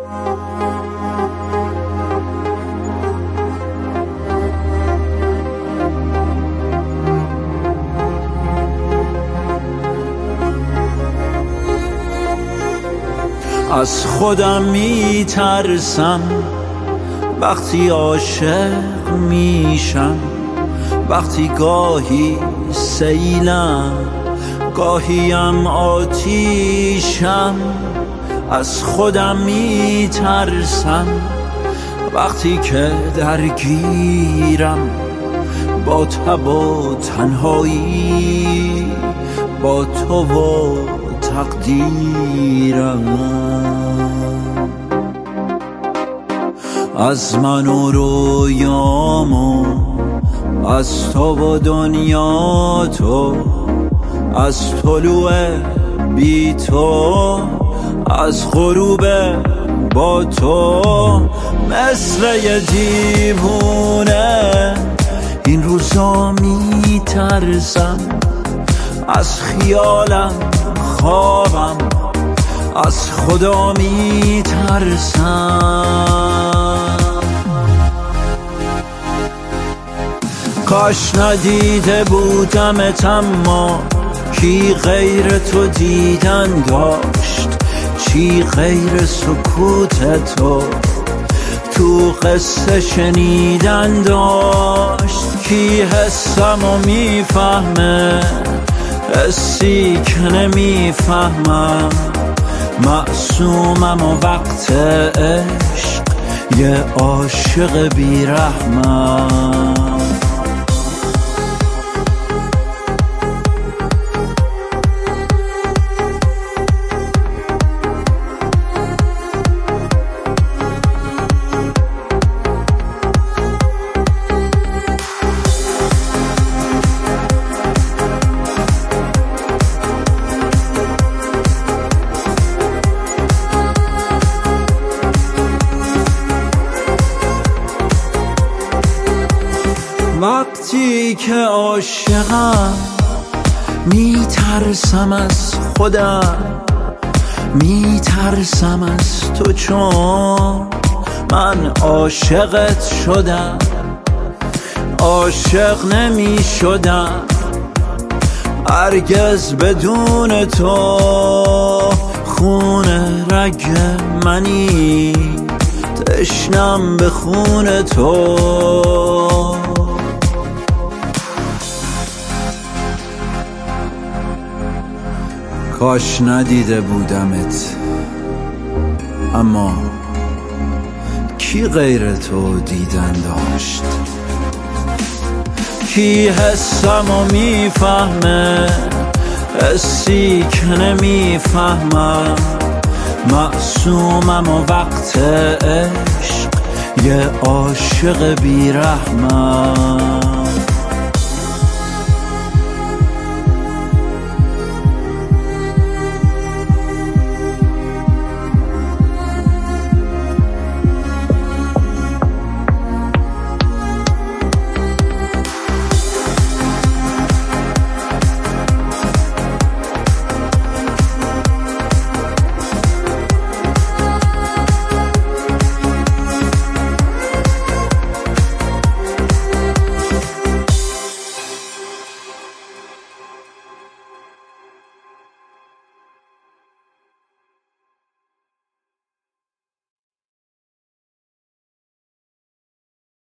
از خودم میترسم وقتی عاشق میشم، وقتی گاهی سیلم گاهیم آتیشم. از خودم میترسم وقتی که درگیرم با تب و تنهایی، با تو و تقدیرم. از من و رویام و از تو و دنیا تو، از طلوع بی تو، از غروب با تو. مثل یه دیوونه این روزا میترسم، از خیالم خوابم، از خدا میترسم. کاش ندیده بودمت، اما کی غیر تو دیدن داشت؟ چی غیر سکوت تو تو قصه شنیدن داشت؟ کی حسمو میفهمه، حسی که نمیفهمم، معصومم و وقت عشق یه عاشق بیرحمم. وقتی که عاشقم میترسم از خودم، میترسم از تو، چون من عاشقت شدم. عاشق نمی شدم هرگز بدون تو، خون رگ منی تشنم به خون تو. کاش ندیده بودمت، اما کی غیر تو دیدن داشت؟ کی حسمو میفهمه، حسی که نمیفهمم، معصومم و وقت عشق یه عاشق بیرحمم.